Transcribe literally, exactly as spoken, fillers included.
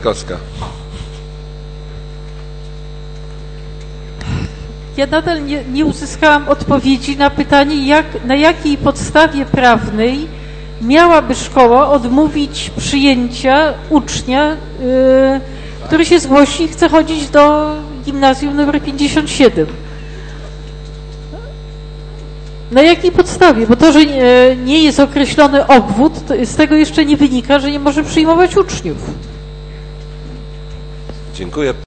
Witkowska. Ja nadal nie, nie uzyskałam odpowiedzi na pytanie, jak, na jakiej podstawie prawnej miałaby szkoła odmówić przyjęcia ucznia, yy, który się zgłosi i chce chodzić do gimnazjum numer pięćdziesiąt siedem. Na jakiej podstawie? Bo to, że nie, nie jest określony obwód, to z tego jeszcze nie wynika, że nie może przyjmować uczniów. Dziękuję.